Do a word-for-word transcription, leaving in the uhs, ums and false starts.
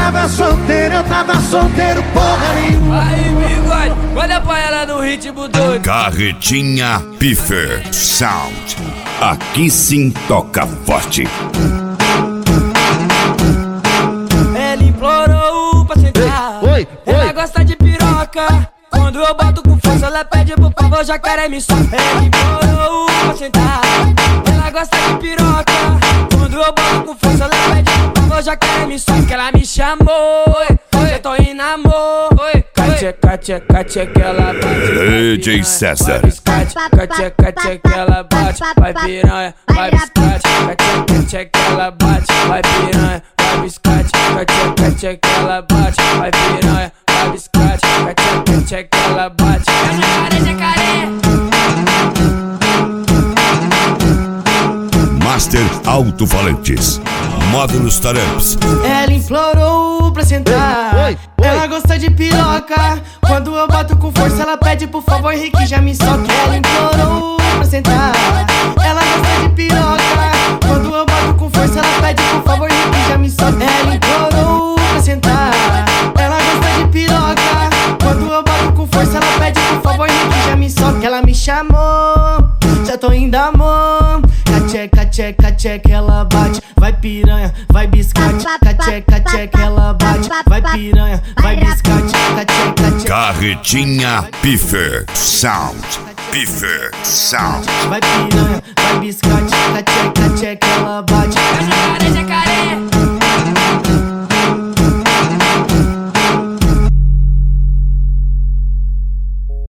tava solteiro, eu tava solteiro porra nenhuma. Aí, bigode, olha pra ela no ritmo doido. Carretinha Piffer Sound. Aqui sim toca forte. Ela implorou pra sentar. Oi, oi, ela oi. gosta de piroca. Quando eu boto com força, ela pede por favor, já quer me socar. Ela implorou pra sentar. Ela gosta de piroca. Quando eu boto com força, ela pede por favor, já quer me socar. Que ela me chamou, eu tô em namoro. Catia, catia, catia, que ela bate. D J César. Catia, catia, que ela bate. Vai piranha, vai biscate. Catia, catia, que ela bate. Vai piranha, vai biscate. Catia, catia, que ela bate. Vai piranha, vai biscate. Catia, catia, que ela bate. Jacaré, jacaré. Master Alto-Falantes. Módulos Taramps. Ela implorou pra sentar. Oi, oi. Ela gosta de piroca. Quando eu bato com força, ela pede por favor, Rick, já me soque. Ela implorou pra sentar. Ela gosta de piroca. Quando eu bato com força, ela pede por favor, Rick, já me soque. Ela implorou pra sentar. Ela gosta de piroca. Quando eu bato com força, ela pede por favor, Rick, já me soque. Ela me chamou, já tô indo amor. Cacheca, tcheca, tcheca, ela bate. Vai piranha, vai biscate. Cacheca, tcheca, ela bate. Vai piranha, vai biscate. Cacheca, tcheca. Carretinha Piffer Sound. Piffer Sound. Vai piranha, vai biscate. Cacheca, tcheca, ela bate. Jacaré, jacaré.